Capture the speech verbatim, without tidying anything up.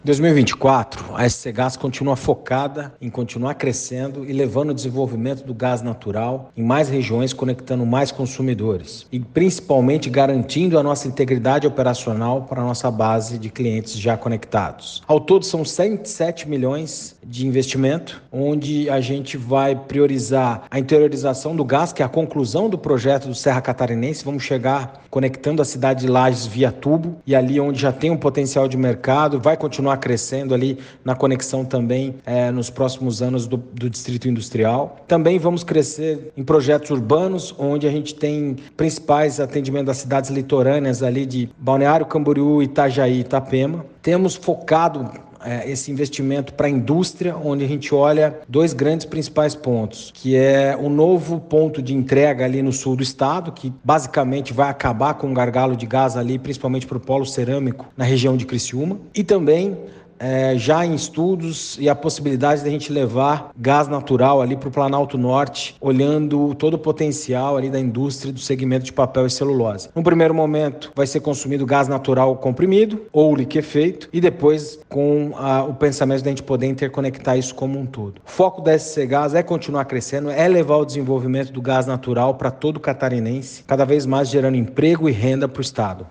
Em dois mil e vinte e quatro, a S C Gás continua focada em continuar crescendo e levando o desenvolvimento do gás natural em mais regiões, conectando mais consumidores e principalmente garantindo a nossa integridade operacional para a nossa base de clientes já conectados. Ao todo, são cento e sete milhões de investimento, onde a gente vai priorizar a interiorização do gás, que é a conclusão do projeto do Serra Catarinense. Vamos chegar conectando a cidade de Lages via tubo e ali onde já tem um potencial de mercado, vai continuar crescendo ali na conexão também é, nos próximos anos do, do Distrito Industrial. Também vamos crescer em projetos urbanos, onde a gente tem principais atendimentos das cidades litorâneas ali de Balneário Camboriú, Itajaí e Itapema. Temos focado é, esse investimento para a indústria, onde a gente olha dois grandes principais pontos, que é o novo ponto de entrega ali no sul do estado, que basicamente vai acabar com o gargalo de gás ali, principalmente para o polo cerâmico na região de Criciúma, e também É, já em estudos e a possibilidade de a gente levar gás natural ali para o Planalto Norte, olhando todo o potencial ali da indústria do segmento de papel e celulose. No primeiro momento vai ser consumido gás natural comprimido ou liquefeito e depois com a, o pensamento de a gente poder interconectar isso como um todo. O foco da S C Gás é continuar crescendo, é levar o desenvolvimento do gás natural para todo o catarinense, cada vez mais gerando emprego e renda para o estado.